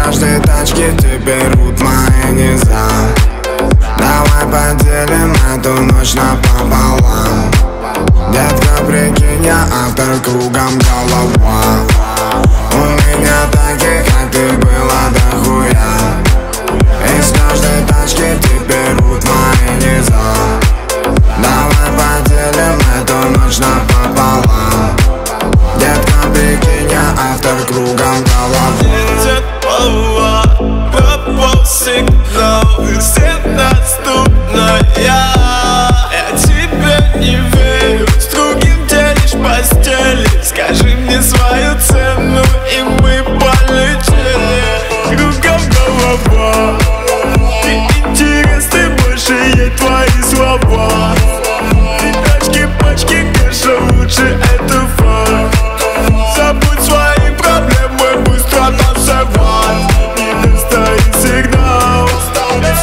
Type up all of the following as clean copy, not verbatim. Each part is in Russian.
каждой тачки теперь рвут мои низа. Давай поделим эту ночь напополам. Детка, прикинь, я автор, кругом голова. У меня таких, как ты, было дохуя. Из каждой тачки теперь рвут мои низа. Давай поделим эту ночь напополам. Детка, прикинь, я автор, кругом голова. Едет волна, пропал сигнал, свет доступная. Я тебе не верю, с другим делишь постели. Скажи мне свою цену, и мы полетели. Кругом голова, ты интересный, больше ей твои слова. Ты тачки, пачки, конечно, лучше это факт. Забудь свои проблемы, быстро танцевать. Не достоит сигнал. У меня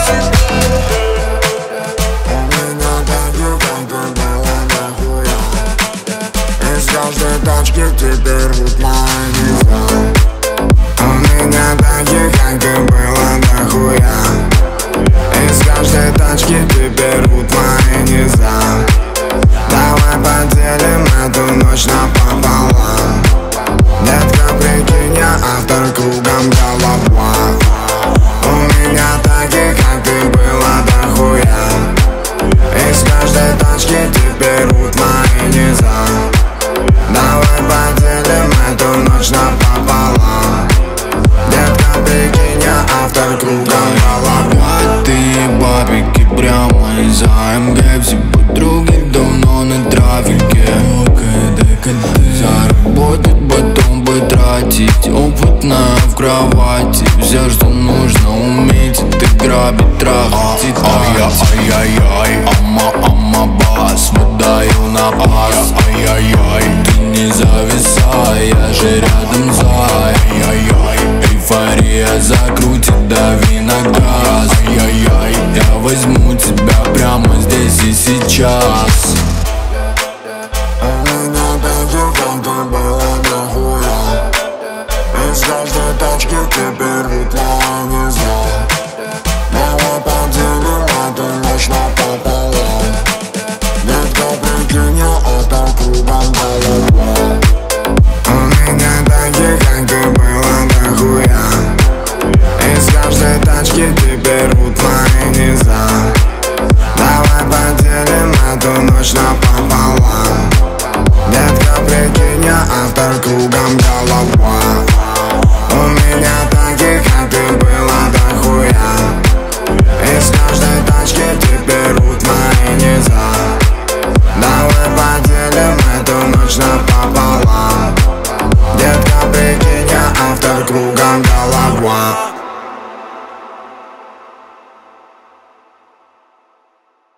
таких, как ты, было дохуя. Из каждой тачки теперь рвут мои низа. У меня таких, как ты, было дохуя. Из каждой тачки теперь рвут мои низа. Давай поделим эту ночь напополам. Детка, прикинь, я автор, кругом голова. У меня таких, как ты, было дохуя. Из каждой тачки теперь рвут мои низа. Давай поделим эту ночь напополам. Детка, прикинь, я автор, кругом голова. Ты бабики прямо из АМГ. Все подруги давно на трафике. Заработать, потом потратить. Опытная в кровати. Все, что нужно уметь, это грабить, трахать и тратить. Ай-яй-яй, ама бас, выдаю на пас. Ай-яй-яй, ты не зависай, я же рядом зай. Ай-яй-яй, эйфория закрутит, дави на газ. Ай-яй-яй, я возьму тебя прямо здесь и сейчас.